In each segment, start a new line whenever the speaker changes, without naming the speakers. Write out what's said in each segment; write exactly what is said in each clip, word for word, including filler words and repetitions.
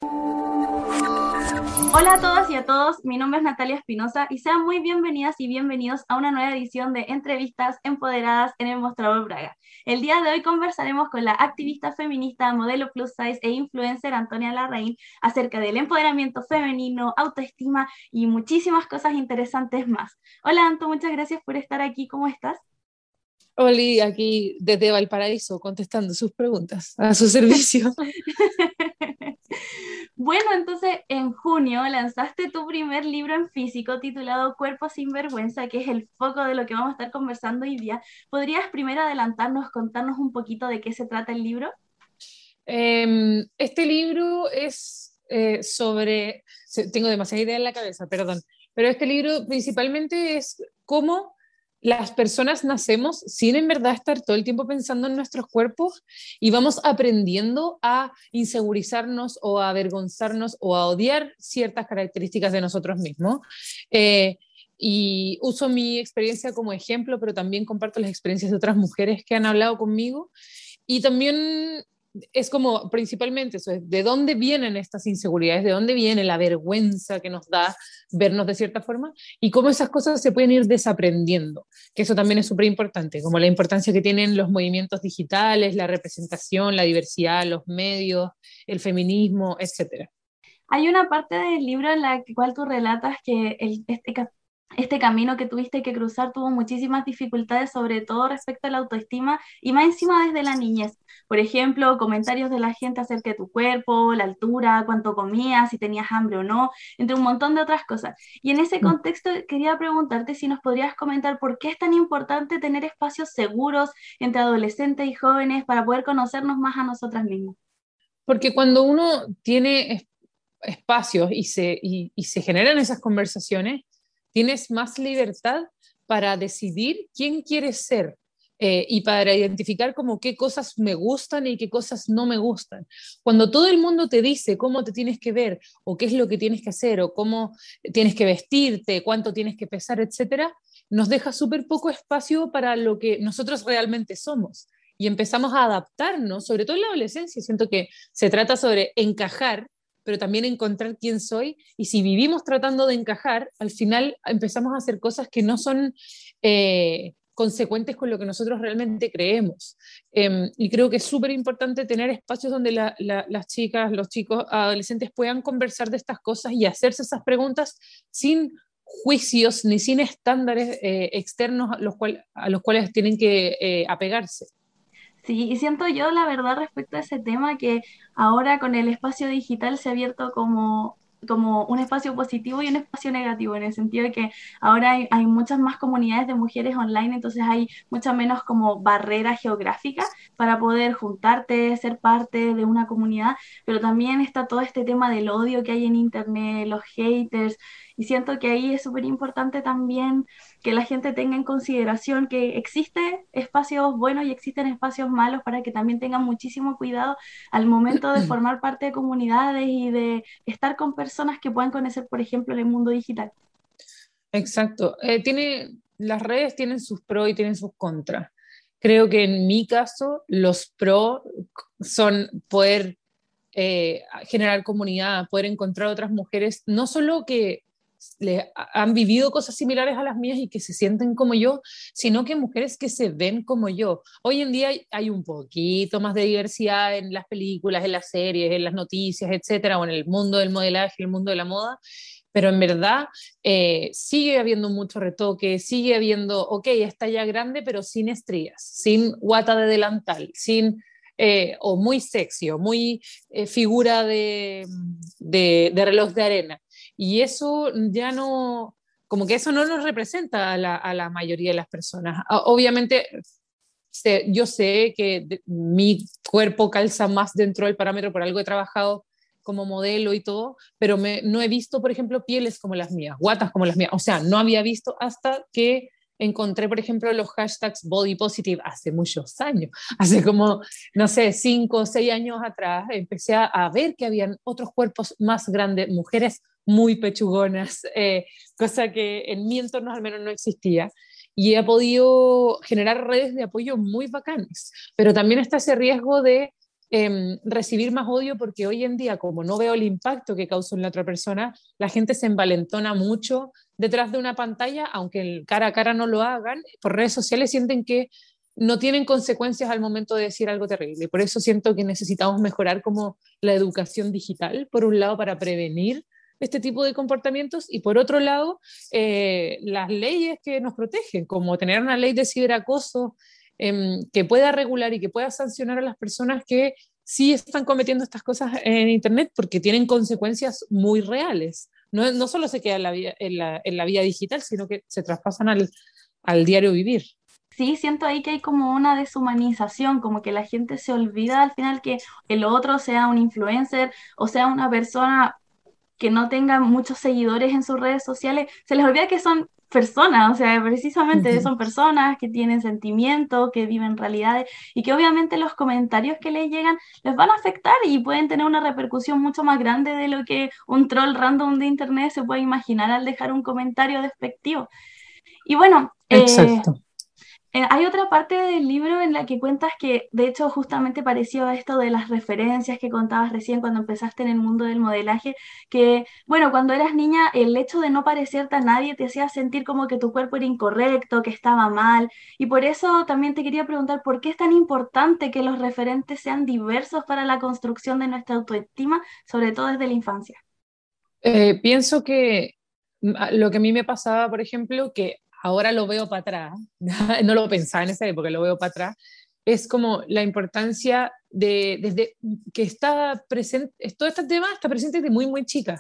Hola a todas y a todos, mi nombre es Natalia Espinosa y sean muy bienvenidas y bienvenidos a una nueva edición de Entrevistas Empoderadas en el Mostrador Braga. El día de hoy conversaremos con la activista feminista, modelo plus size e influencer Antonia Larraín acerca del empoderamiento femenino, autoestima y muchísimas cosas interesantes más. Hola Anto, muchas gracias por estar aquí, ¿cómo estás?
Oli, aquí desde Valparaíso, contestando sus preguntas a su servicio.
Bueno, entonces en junio lanzaste tu primer libro en físico titulado Cuerpo sin vergüenza, que es el foco de lo que vamos a estar conversando hoy día. ¿Podrías primero adelantarnos, contarnos un poquito de qué se trata el libro?
Eh, este libro es eh, sobre, se- tengo demasiada idea en la cabeza, perdón, pero este libro principalmente es cómo las personas nacemos sin en verdad estar todo el tiempo pensando en nuestros cuerpos y vamos aprendiendo a insegurizarnos o a avergonzarnos o a odiar ciertas características de nosotros mismos. Eh, y uso mi experiencia como ejemplo, pero también comparto las experiencias de otras mujeres que han hablado conmigo. Y también es como principalmente eso, es de dónde vienen estas inseguridades, de dónde viene la vergüenza que nos da vernos de cierta forma y cómo esas cosas se pueden ir desaprendiendo, que eso también es súper importante, como la importancia que tienen los movimientos digitales, la representación, la diversidad, los medios, el feminismo, etcétera.
Hay una parte del libro en la cual tú relatas que el- este, ca- este camino que tuviste que cruzar tuvo muchísimas dificultades, sobre todo respecto a la autoestima y más encima desde la niñez. Por ejemplo, comentarios de la gente acerca de tu cuerpo, la altura, cuánto comías, si tenías hambre o no, entre un montón de otras cosas. Y en ese contexto quería preguntarte si nos podrías comentar por qué es tan importante tener espacios seguros entre adolescentes y jóvenes para poder conocernos más a nosotras mismas.
Porque cuando uno tiene es- espacios y se, y, y se generan esas conversaciones, tienes más libertad para decidir quién quieres ser, eh, y para identificar como qué cosas me gustan y qué cosas no me gustan. Cuando todo el mundo te dice cómo te tienes que ver o qué es lo que tienes que hacer o cómo tienes que vestirte, cuánto tienes que pesar, etcétera, nos deja súper poco espacio para lo que nosotros realmente somos. Y empezamos a adaptarnos, sobre todo en la adolescencia. Siento que se trata sobre encajar, pero también encontrar quién soy. Y si vivimos tratando de encajar, al final empezamos a hacer cosas que no son eh, consecuentes con lo que nosotros realmente creemos. Eh, y creo que es súper importante tener espacios donde la, la, las chicas, los chicos, adolescentes puedan conversar de estas cosas y hacerse esas preguntas sin juicios ni sin estándares eh, externos a los, cual, a los cuales tienen que eh, apegarse.
Sí, y siento yo la verdad respecto a ese tema que ahora con el espacio digital se ha abierto como, como un espacio positivo y un espacio negativo, en el sentido de que ahora hay, hay muchas más comunidades de mujeres online, entonces hay mucha menos como barrera geográfica para poder juntarte, ser parte de una comunidad, pero también está todo este tema del odio que hay en internet, los haters, y siento que ahí es súper importante también que la gente tenga en consideración que existen espacios buenos y existen espacios malos para que también tengan muchísimo cuidado al momento de formar parte de comunidades y de estar con personas que puedan conocer, por ejemplo, en el mundo digital.
Exacto. Eh, tiene, las redes tienen sus pros y tienen sus contras. Creo que en mi caso, los pros son poder eh, generar comunidad, poder encontrar otras mujeres, no solo que le, han vivido cosas similares a las mías y que se sienten como yo, sino que mujeres que se ven como yo. Hoy en día hay, hay un poquito más de diversidad en las películas, en las series, en las noticias, etcétera, o en el mundo del modelaje, el mundo de la moda, pero en verdad eh, sigue habiendo mucho retoque, sigue habiendo, ok, está ya grande, pero sin estrías, sin guata de delantal, sin, eh, o muy sexy, o muy eh, figura de, de, de reloj de arena. Y eso ya no, como que eso no nos representa a la, a la mayoría de las personas. Obviamente, sé, yo sé que de, mi cuerpo calza más dentro del parámetro, por algo he trabajado como modelo y todo, pero me, no he visto, por ejemplo, pieles como las mías, guatas como las mías. O sea, no había visto hasta que encontré, por ejemplo, los hashtags body positive hace muchos años, hace como, no sé, cinco o seis años atrás, empecé a, a ver que habían otros cuerpos más grandes, mujeres muy pechugonas, eh, cosa que en mi entorno al menos no existía. Y he podido generar redes de apoyo muy bacanas, pero también está ese riesgo de eh, recibir más odio, porque hoy en día, como no veo el impacto que causa en la otra persona, la gente se envalentona mucho detrás de una pantalla, aunque el cara a cara no lo hagan, por redes sociales sienten que no tienen consecuencias al momento de decir algo terrible. Por eso siento que necesitamos mejorar como la educación digital, por un lado, para prevenir este tipo de comportamientos, y por otro lado, eh, las leyes que nos protegen, como tener una ley de ciberacoso eh, que pueda regular y que pueda sancionar a las personas que sí están cometiendo estas cosas en Internet, porque tienen consecuencias muy reales. No, no solo se queda en la, vía, en, la, en la vía digital, sino que se traspasan al, al diario vivir.
Sí, siento ahí que hay como una deshumanización, como que la gente se olvida al final que el otro sea un influencer o sea una persona que no tenga muchos seguidores en sus redes sociales, se les olvida que son personas, o sea, precisamente
Uh-huh.
son personas que tienen sentimientos, que viven realidades y que obviamente los comentarios que les llegan les van a afectar y pueden tener una repercusión mucho más grande de lo que un troll random de internet se puede imaginar al dejar un comentario despectivo. Y bueno, eh,
Exacto.
eh, hay otra parte del libro en la que cuentas que, de hecho, justamente pareció a esto de las referencias que contabas recién cuando empezaste en el mundo del modelaje, que, bueno, cuando eras niña, el hecho de no parecerte a nadie te hacía sentir como que tu cuerpo era incorrecto, que estaba mal, y por eso también te quería preguntar, ¿por qué es tan importante que los referentes sean diversos para la construcción de nuestra autoestima, sobre todo desde la infancia?
Eh, pienso que mm, a- lo que a mí me pasaba, por ejemplo, que ahora lo veo para atrás, no lo pensaba en esa época, lo veo para atrás, es como la importancia de, desde que está presente, todo este tema está presente desde muy, muy chica.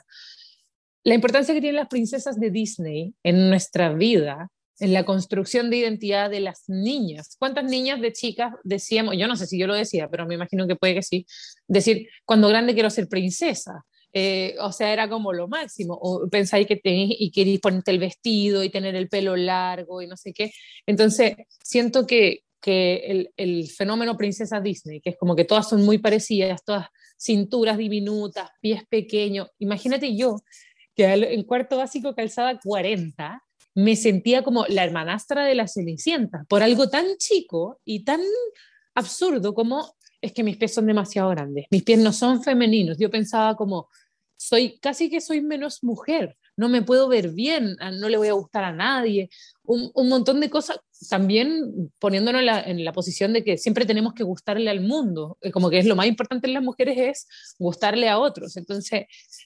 La importancia que tienen las princesas de Disney en nuestra vida, en la construcción de identidad de las niñas. ¿Cuántas niñas de chicas decíamos, yo no sé si yo lo decía, pero me imagino que puede que sí, decir, cuando grande quiero ser princesa? Eh, o sea, era como lo máximo. O pensáis que tenéis y queréis ponerte el vestido y tener el pelo largo y no sé qué. Entonces, siento que, que el, el fenómeno princesa Disney, que es como que todas son muy parecidas, todas cinturas diminutas, pies pequeños. Imagínate yo que en cuarto básico calzaba cuarenta, me sentía como la hermanastra de la Cenicienta, por algo tan chico y tan absurdo como es que mis pies son demasiado grandes, mis pies no son femeninos. Yo pensaba como, soy casi que soy menos mujer, no me puedo ver bien, no le voy a gustar a nadie, un, un montón de cosas, también poniéndonos en la, en la posición de que siempre tenemos que gustarle al mundo, como que es lo más importante en las mujeres es gustarle a otros. Entonces,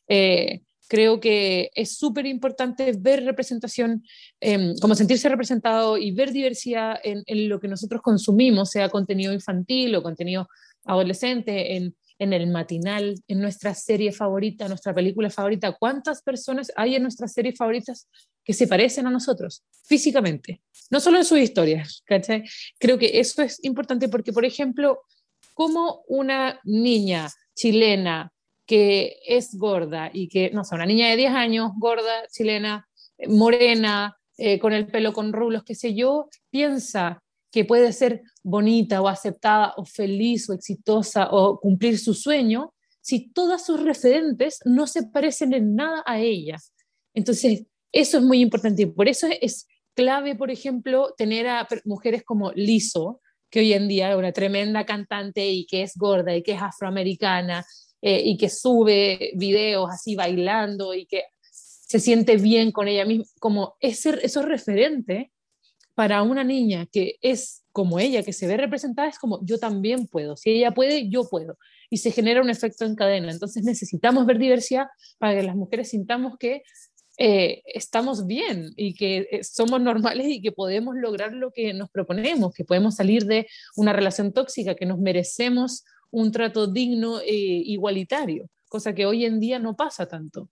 eh, creo que es súper importante ver representación, eh, como sentirse representado y ver diversidad en, en, lo que nosotros consumimos, sea contenido infantil o contenido adolescente, en, en el matinal, en nuestra serie favorita, nuestra película favorita. ¿Cuántas personas hay en nuestras series favoritas que se parecen a nosotros físicamente? No solo en sus historias, ¿cachai? Creo que eso es importante porque, por ejemplo, como una niña chilena que es gorda y que, no sé, una niña de diez años, gorda, chilena, morena, eh, con el pelo con rulos, qué sé yo, piensa que puede ser bonita o aceptada o feliz o exitosa o cumplir su sueño si todas sus referentes no se parecen en nada a ella. Entonces, eso es muy importante y por eso es clave, por ejemplo, tener a mujeres como Lizzo, que hoy en día es una tremenda cantante y que es gorda y que es afroamericana, eh, y que sube videos así bailando y que se siente bien con ella misma, como ese, esos referentes para una niña que es como ella, que se ve representada, es como yo también puedo, si ella puede, yo puedo, y se genera un efecto en cadena. Entonces necesitamos ver diversidad para que las mujeres sintamos que eh, estamos bien y que eh, somos normales y que podemos lograr lo que nos proponemos, que podemos salir de una relación tóxica, que nos merecemos un trato digno e igualitario, cosa que hoy en día no pasa tanto.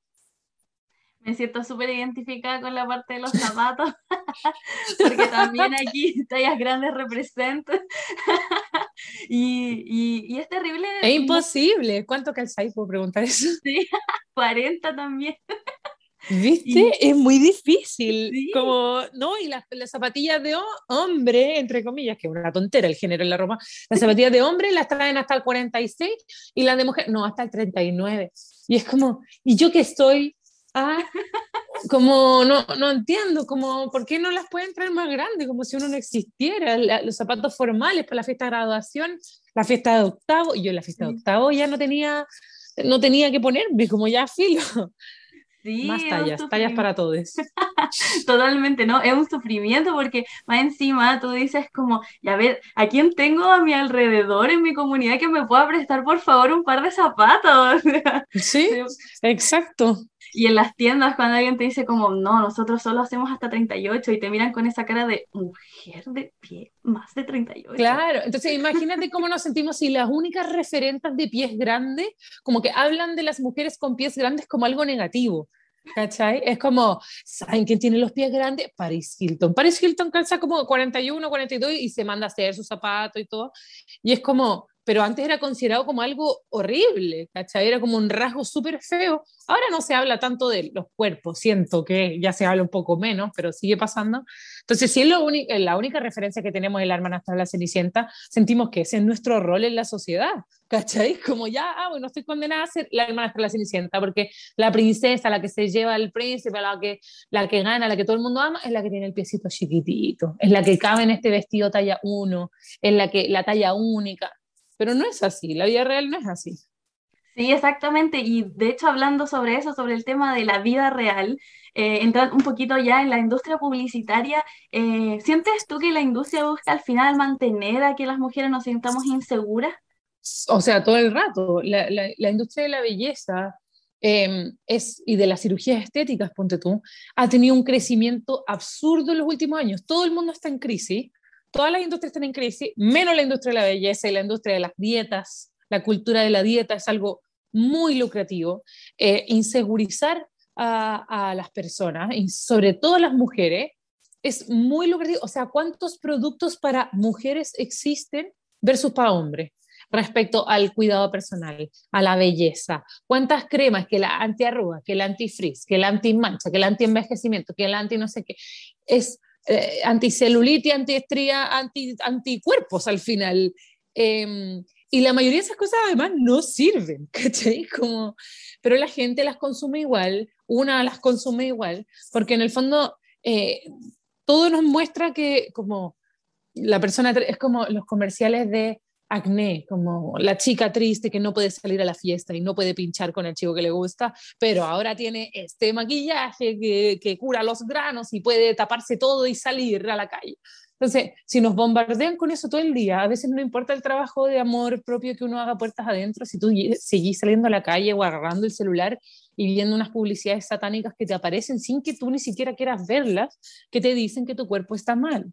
Me siento súper identificada con la parte de los zapatos, porque también aquí tallas grandes representan. Y, y, y es terrible,
Es
mu-
imposible. ¿Cuánto calzáis? ¿Puedo preguntar eso?
sí, cuarenta también.
¿Viste?
Y
Es muy difícil.
sí,
Como, ¿no? Y las, las zapatillas de ho- hombre, entre comillas, que es una tontera el género en la ropa, las zapatillas de hombre las traen hasta el cuarenta y seis y las de mujer, no, hasta el treinta y nueve. Y es como, ¿y yo qué estoy? Ah, como no, no entiendo, como por qué no las pueden traer más grandes, como si uno no existiera, la- los zapatos formales para la fiesta de graduación, la fiesta de octavo, y yo en la fiesta de
Sí,
octavo ya no tenía, no tenía que ponerme, como ya filo,
sí,
más
es un
tallas, tallas
sufrimiento.
para todos.
Totalmente, ¿no? Es un sufrimiento porque más encima tú dices como, ya ver, ¿a quién tengo a mi alrededor en mi comunidad que me pueda prestar por favor un par de zapatos?
Sí, exacto.
Y en las tiendas cuando alguien te dice como, no, nosotros solo hacemos hasta treinta y ocho y te miran con esa cara de mujer de pie, más de treinta y ocho.
Claro, entonces imagínate cómo nos sentimos si las únicas referentes de pies grandes, como que hablan de las mujeres con pies grandes como algo negativo, ¿cachai? Es como, ¿saben quién tiene los pies grandes? Paris Hilton. Paris Hilton calza como cuarenta y uno, cuarenta y dos y se manda a hacer su zapato y todo, y es como, pero antes era considerado como algo horrible, ¿cachai? Era como un rasgo súper feo. Ahora no se habla tanto de los cuerpos, siento que ya se habla un poco menos, pero sigue pasando. Entonces, si es lo único, la única referencia que tenemos de la hermanastra de la Cenicienta, sentimos que ese es nuestro rol en la sociedad, ¿cachai? Como ya, ah, bueno, estoy condenada a ser la hermanastra de la Cenicienta, porque la princesa, la que se lleva al príncipe, la que, la que gana, la que todo el mundo ama, es la que tiene el piecito chiquitito, es la que cabe en este vestido talla uno, es la que, la talla única, pero no es así, la vida real no es así.
Sí, exactamente. Y de hecho, hablando sobre eso, sobre el tema de la vida real, eh, entrando un poquito ya en la industria publicitaria, eh, ¿sientes tú que la industria busca al final mantener a que las mujeres nos sintamos inseguras?
O sea, todo el rato. La, la, la industria de la belleza eh, es, y de las cirugías estéticas, ponte tú, ha tenido un crecimiento absurdo en los últimos años. Todo el mundo está en crisis, todas las industrias están en crisis, menos la industria de la belleza y la industria de las dietas. La cultura de la dieta es algo muy lucrativo. Eh, insegurizar a, a las personas, y sobre todo a las mujeres, es muy lucrativo. O sea, ¿cuántos productos para mujeres existen versus para hombres? Respecto al cuidado personal, a la belleza. ¿Cuántas cremas? Que la antiarruga, que la antifrizz, que la antimancha, que la antienvejecimiento, que la anti no sé qué. Es eh, anticelulitis, antiestría, anti, anticuerpos al final. Eh, y la mayoría de esas cosas además no sirven, ¿cachai? Como, pero la gente las consume igual, una las consume igual, porque en el fondo eh, todo nos muestra que como la persona es como los comerciales de acné, como la chica triste que no puede salir a la fiesta y no puede pinchar con el chico que le gusta, pero ahora tiene este maquillaje que, que cura los granos y puede taparse todo y salir a la calle. Entonces, si nos bombardean con eso todo el día, a veces no importa el trabajo de amor propio que uno haga puertas adentro, si tú seguís saliendo a la calle o agarrando el celular y viendo unas publicidades satánicas que te aparecen sin que tú ni siquiera quieras verlas, que te dicen que tu cuerpo está mal.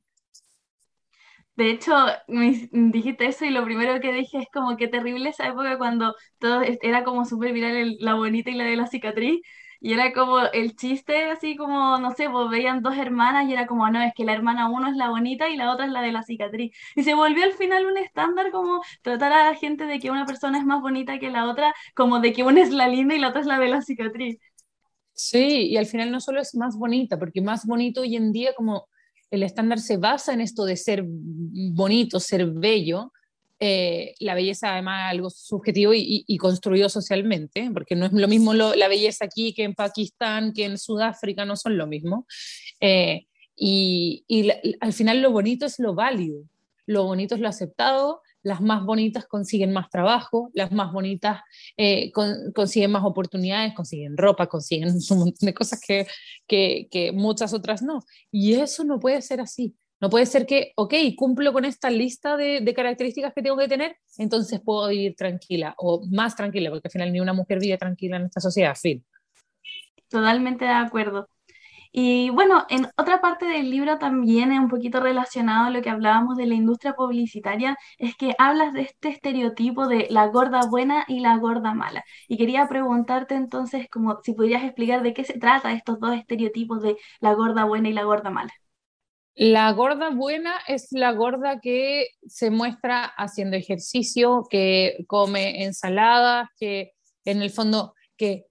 De hecho, me dijiste eso y lo primero que dije es como qué terrible esa época cuando todo es- era como súper viral el- la bonita y la de la cicatriz. Y era como el chiste, así como, no sé, pues veían dos hermanas y era como, no, es que la hermana uno es la bonita y la otra es la de la cicatriz. Y se volvió al final un estándar como tratar a la gente de que una persona es más bonita que la otra, como de que una es la linda y la otra es la de la cicatriz.
Sí, y al final no solo es más bonita, porque más bonito hoy en día como el estándar se basa en esto de ser bonito, ser bello, eh, la belleza además es algo subjetivo y, y, y construido socialmente, porque no es lo mismo lo, la belleza aquí que en Pakistán, que en Sudáfrica, no son lo mismo. Eh, y, y la, al final lo bonito es lo válido, lo bonito es lo aceptado, las más bonitas consiguen más trabajo, las más bonitas eh, con, consiguen más oportunidades, consiguen ropa, consiguen un montón de cosas que, que, que muchas otras no. Y eso no puede ser así. No puede ser que, ok, cumplo con esta lista de, de características que tengo que tener, entonces puedo vivir tranquila o más tranquila, porque al final ni una mujer vive tranquila en esta sociedad, fin.
Totalmente de acuerdo. Y bueno, en otra parte del libro también es un poquito relacionado a lo que hablábamos de la industria publicitaria, es que hablas de este estereotipo de la gorda buena y la gorda mala. Y quería preguntarte entonces como si pudieras explicar de qué se trata estos dos estereotipos de la gorda buena y la gorda mala.
La gorda buena es la gorda que se muestra haciendo ejercicio, que come ensaladas, que en el fondo, que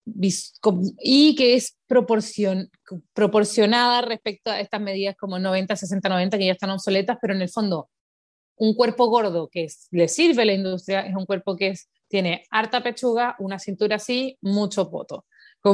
y que es proporcion, proporcionada respecto a estas medidas como noventa, sesenta, noventa que ya están obsoletas, pero en el fondo un cuerpo gordo que es, le sirve a la industria es un cuerpo que es, tiene harta pechuga, una cintura así, mucho poto. Como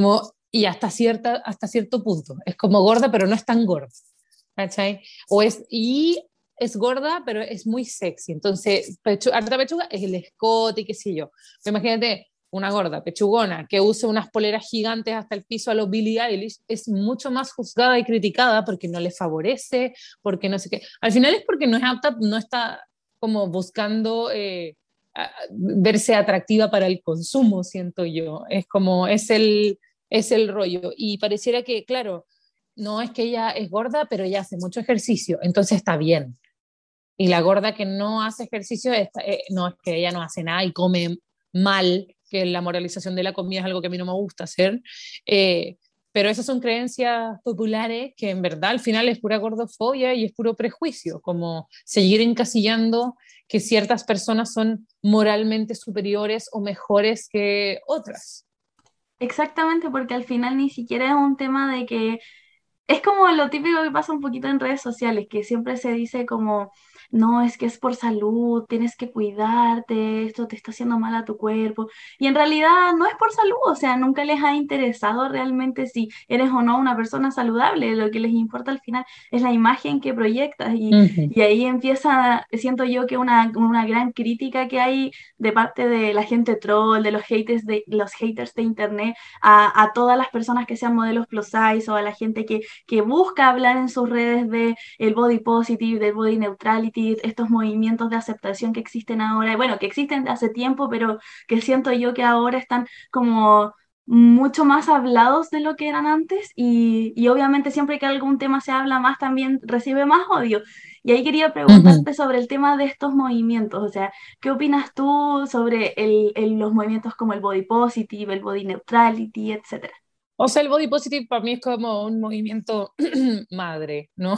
y hasta, cierta, hasta cierto punto. Es como gorda, pero no es tan gorda, ¿cachai? O es, y es gorda, pero es muy sexy. Entonces, pechu, harta pechuga es el escote y qué sé yo. Pero imagínate una gorda pechugona que use unas poleras gigantes hasta el piso a los Billie Eilish, es mucho más juzgada y criticada porque no le favorece, porque no sé qué. Al final es porque no es apta, no está como buscando eh, a, verse atractiva para el consumo, siento yo. Es como, es el, es el rollo. Y pareciera que, claro, no es que ella es gorda, pero ella hace mucho ejercicio, entonces está bien. Y la gorda que no hace ejercicio, está, eh, no es que ella no hace nada y come mal, que la moralización de la comida es algo que a mí no me gusta hacer. Eh, pero esas son creencias populares que en verdad al final es pura gordofobia y es puro prejuicio, como seguir encasillando que ciertas personas son moralmente superiores o mejores que otras.
Exactamente, porque al final ni siquiera es un tema de que es como lo típico que pasa un poquito en redes sociales, que siempre se dice como, no, es que es por salud, tienes que cuidarte, esto te está haciendo mal a tu cuerpo. Y en realidad no es por salud, o sea, nunca les ha interesado realmente si eres o no una persona saludable. Lo que les importa al final es la imagen que proyectas. Y,
Uh -huh.
y ahí empieza, siento yo que una, una gran crítica que hay de parte de la gente troll, de los haters de, los haters de internet, a, a todas las personas que sean modelos plus size o a la gente que que busca hablar en sus redes de el body positive, del body neutrality, estos movimientos de aceptación que existen ahora, bueno, que existen de hace tiempo, pero que siento yo que ahora están como mucho más hablados de lo que eran antes y, y obviamente siempre que algún tema se habla más también recibe más odio. Y ahí quería
Uh -huh.
preguntarte sobre el tema de estos movimientos, o sea, ¿qué opinas tú sobre el, el, los movimientos como el body positive, el body neutrality, etcétera?
O sea, el body positive para mí es como un movimiento madre, ¿no?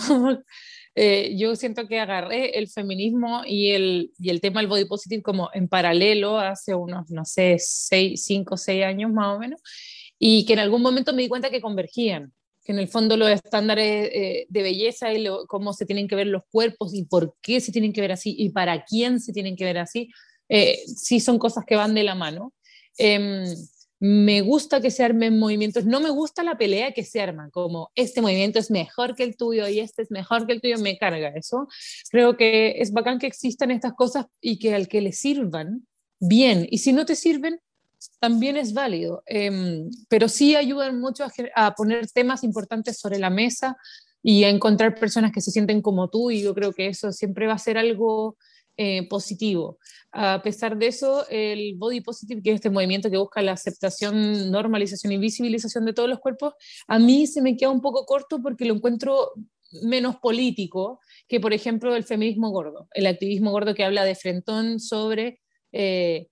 Eh, yo siento que agarré el feminismo y el, y el tema del body positive como en paralelo hace unos, no sé, seis, cinco, seis años más o menos, y que en algún momento me di cuenta que convergían, que en el fondo los estándares eh, de belleza y lo, cómo se tienen que ver los cuerpos y por qué se tienen que ver así y para quién se tienen que ver así, eh, sí son cosas que van de la mano. Eh, Me gusta que se armen movimientos, no me gusta la pelea que se arma, como este movimiento es mejor que el tuyo y este es mejor que el tuyo, me carga eso. Creo que es bacán que existan estas cosas y que al que le sirvan, bien, y si no te sirven, también es válido, eh, pero sí ayudan mucho a, a poner temas importantes sobre la mesa y a encontrar personas que se sienten como tú, y yo creo que eso siempre va a ser algo eh, positivo. A pesar de eso, el body positive, que es este movimiento que busca la aceptación, normalización y visibilización de todos los cuerpos, a mí se me queda un poco corto porque lo encuentro menos político que, por ejemplo, el feminismo gordo, el activismo gordo que habla de frentón sobre eh,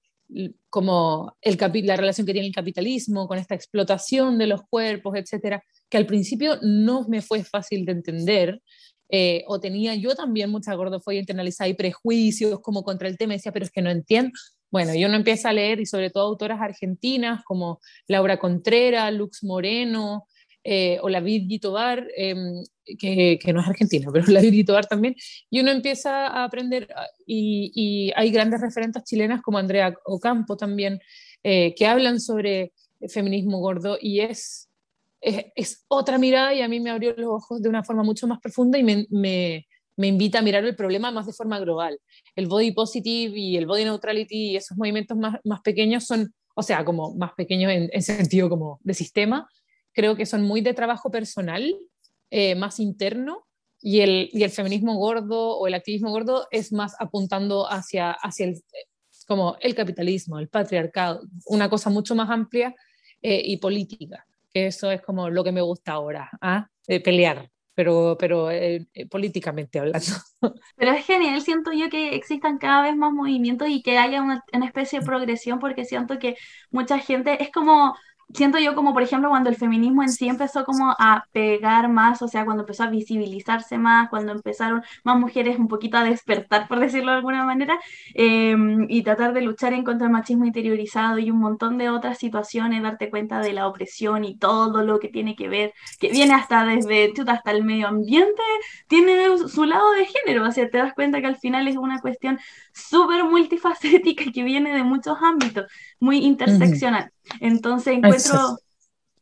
como el capi la relación que tiene el capitalismo con esta explotación de los cuerpos, etcétera, que al principio no me fue fácil de entender. Eh, o tenía yo también mucha gordofobia internalizada y prejuicios como contra el tema, y decía, pero es que no entiendo. Bueno, yo no empiezo a leer, y sobre todo autoras argentinas como Laura Contreras, Lux Moreno, eh, o la Virgi Tobar, eh, que, que no es argentina, pero la Virgi Tobar también, y uno empieza a aprender, y, y hay grandes referentes chilenas como Andrea Ocampo también, eh, que hablan sobre feminismo gordo, y es es, es, otra mirada, y a mí me abrió los ojos de una forma mucho más profunda y me, me, me invita a mirar el problema más de forma global. El body positive y el body neutrality y esos movimientos más, más pequeños son, o sea, como más pequeños en, en sentido como de sistema, creo que son muy de trabajo personal, eh, más interno, y el, y el feminismo gordo o el activismo gordo es más apuntando hacia, hacia el, como el capitalismo, el patriarcado, una cosa mucho más amplia eh, y política, que eso es como lo que me gusta ahora, ¿ah? De pelear, pero, pero eh, eh, políticamente hablando.
Pero es genial, siento yo que existan cada vez más movimientos y que haya una, una especie de progresión, porque siento que mucha gente es como, siento yo como por ejemplo cuando el feminismo en sí empezó como a pegar más, o sea, cuando empezó a visibilizarse más, cuando empezaron más mujeres un poquito a despertar, por decirlo de alguna manera, eh, y tratar de luchar en contra del machismo interiorizado y un montón de otras situaciones, darte cuenta de la opresión y todo lo que tiene que ver, que viene hasta desde, chuta, hasta el medio ambiente tiene su lado de género, o sea, te das cuenta que al final es una cuestión súper multifacética que viene de muchos ámbitos, muy
Uh -huh.
interseccional. Entonces
Exacto.
encuentro,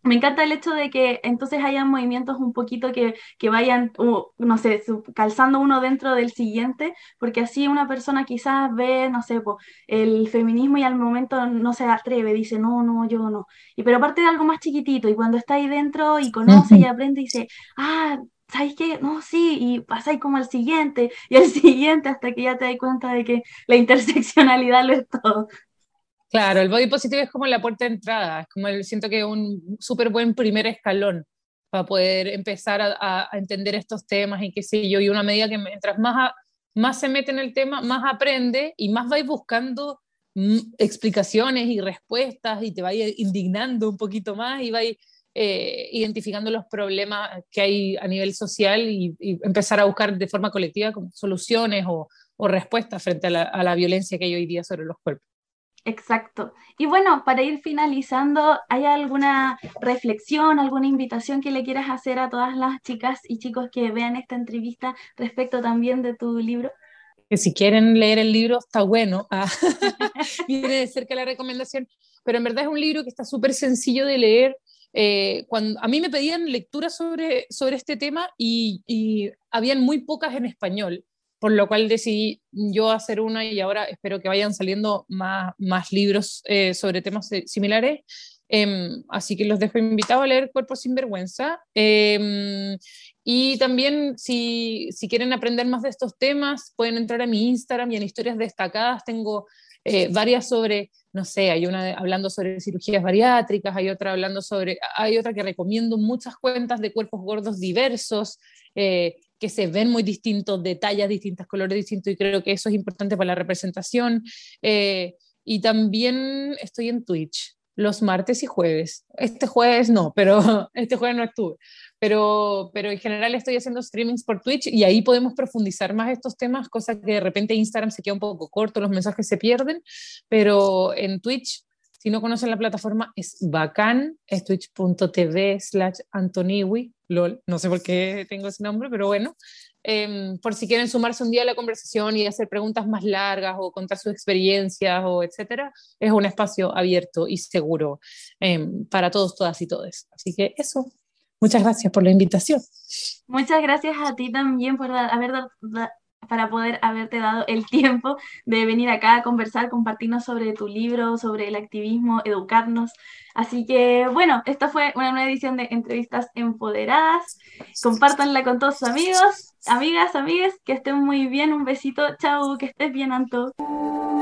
Me encanta el hecho de que entonces hayan movimientos un poquito que, que vayan, uh, no sé, su- calzando uno dentro del siguiente, porque así una persona quizás ve, no sé, po, el feminismo y al momento no se atreve, dice, no, no, yo no. Y pero parte de algo más chiquitito, y cuando está ahí dentro y conoce y
Ujú.
aprende, dice, ah, ¿sabes qué? No, sí, y pasáis como al siguiente, y al siguiente, hasta que ya te das cuenta de que la interseccionalidad lo es todo.
Claro, el body positive es como la puerta de entrada, es como el, siento que es un súper buen primer escalón para poder empezar a, a- a entender estos temas y qué sé yo, y una medida que mientras más, a- más se mete en el tema, más aprende y más vais buscando mm, explicaciones y respuestas y te vais indignando un poquito más y vais eh, identificando los problemas que hay a nivel social y, y empezar a buscar de forma colectiva como soluciones o, o respuestas frente a la, a la violencia que hay hoy día sobre los cuerpos.
Exacto. Y bueno, para ir finalizando, ¿hay alguna reflexión, alguna invitación que le quieras hacer a todas las chicas y chicos que vean esta entrevista respecto también de tu libro?
Que si quieren leer el libro está bueno, ah, viene de cerca la recomendación, pero en verdad es un libro que está súper sencillo de leer. Eh, cuando, a mí me pedían lecturas sobre, sobre este tema y, y habían muy pocas en español, por lo cual decidí yo hacer una y ahora espero que vayan saliendo más, más libros eh, sobre temas similares. Eh, así que los dejo invitados a leer Cuerpo sin Vergüenza. Eh, y también, si, si quieren aprender más de estos temas, pueden entrar a mi Instagram y en historias destacadas tengo eh, varias sobre, no sé, hay una hablando sobre cirugías bariátricas, hay otra hablando sobre, hay otra que recomiendo muchas cuentas de cuerpos gordos diversos, eh, que se ven muy distintos, de tallas distintas, colores distintos, y creo que eso es importante para la representación. Eh, y también estoy en Twitch los martes y jueves. Este jueves no, pero este jueves no estuve pero, pero en general estoy haciendo streamings por Twitch y ahí podemos profundizar más estos temas, cosa que de repente Instagram se queda un poco corto, los mensajes se pierden, pero en Twitch, si no conocen la plataforma, es bacán, es twitch.tv slash antoniwi, lol, no sé por qué tengo ese nombre, pero bueno, eh, por si quieren sumarse un día a la conversación y hacer preguntas más largas o contar sus experiencias o etcétera, es un espacio abierto y seguro eh, para todos, todas y todes. Así que eso. Muchas gracias por la invitación.
Muchas gracias a ti también por da- haber da- da- para poder haberte dado el tiempo de venir acá a conversar, compartirnos sobre tu libro, sobre el activismo, educarnos. Así que bueno, esta fue una nueva edición de Entrevistas Empoderadas. Compártanla con todos sus amigos, amigas, amigues, que estén muy bien. Un besito, chao, que estés bien, Anto.